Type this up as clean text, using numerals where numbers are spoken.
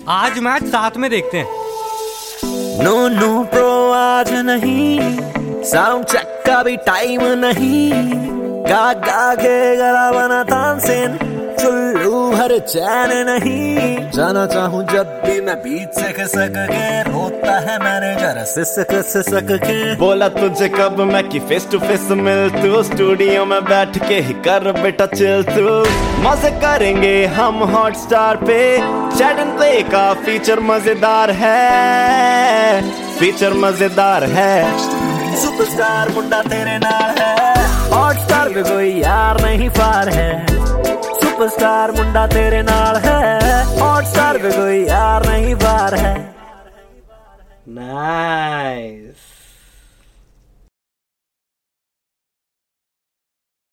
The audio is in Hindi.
आज मैच साथ में देखते हैं। नो नो प्रो आज नहीं, साउंड चेक का भी टाइम नहीं, गा गा के गला बना तानसेन, चुल्लू भर चैन नहीं, जाना चाहूं जब भी मैं बीच से खिसक के, रोता है मैनेजर सिसक के। बोला तुझे कब मैं कि फेस टू फेस मिल तू, स्टूडियो में बैठ के ही कर बेटा चिल तू, मजे करेंगे हम हॉटस्टार पे, चैट एंड प्ले का फीचर मजेदार है, फीचर मजेदार है। सुपरस्टार मुंडा तेरे नाल है, हॉटस्टार पे कोई यार नहीं पार है, सुपरस्टार मुंडा तेरे नाल है, हॉटस्टार पे कोई यार नहीं पार है। नाइस।